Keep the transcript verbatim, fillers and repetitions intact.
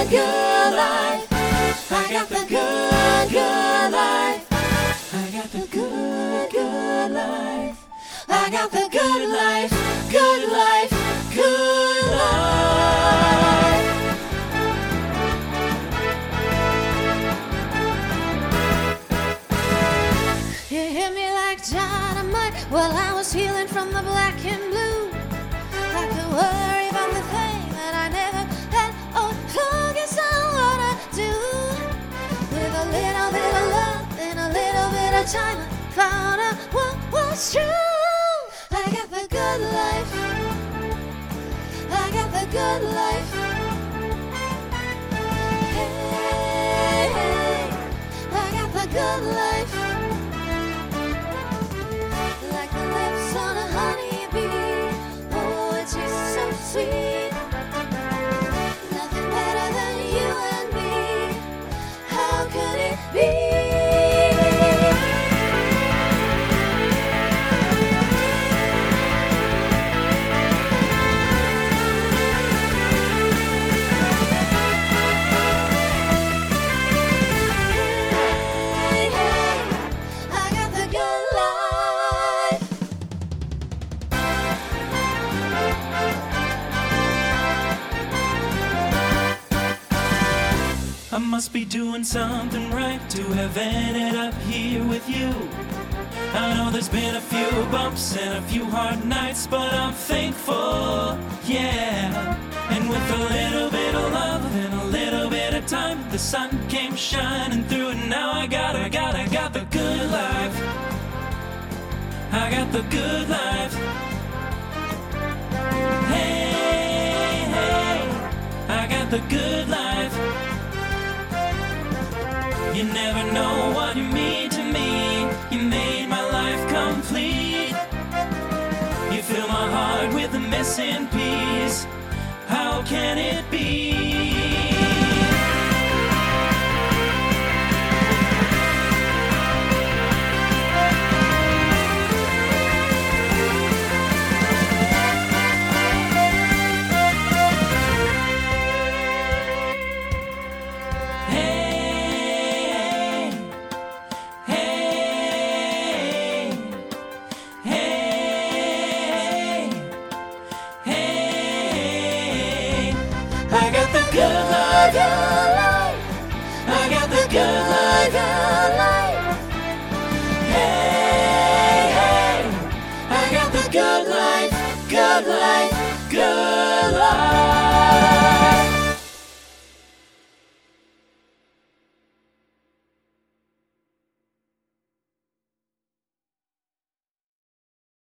good life. I got the good, good life. I got the good, good life. I got the good life, good life, good life. You hit me like dynamite while I was healing from the black and blue. I could worry about the thing that I never had. Oh, focus on what I do. With a little bit of love and a little bit of time, I found out what was true. I got the good life. I got the good life. Hey, hey, I got the good life. Like the lips on a honeybee. Oh, it tastes so sweet. Nothing better than you and me. How could it be? I must be doing something right to have ended up here with you. I know there's been a few bumps and a few hard nights, but I'm thankful, yeah. And with a little bit of love and a little bit of time, the sun came shining through, and now I got, I got, I got the good life. I got the good life. Hey, hey, I got the good life. You never know what you mean to me. You made my life complete. You fill my heart with a missing piece. How can it be? I got the good life, good life. I got the good life, good life. Hey, hey, I got the good life, good life, good life.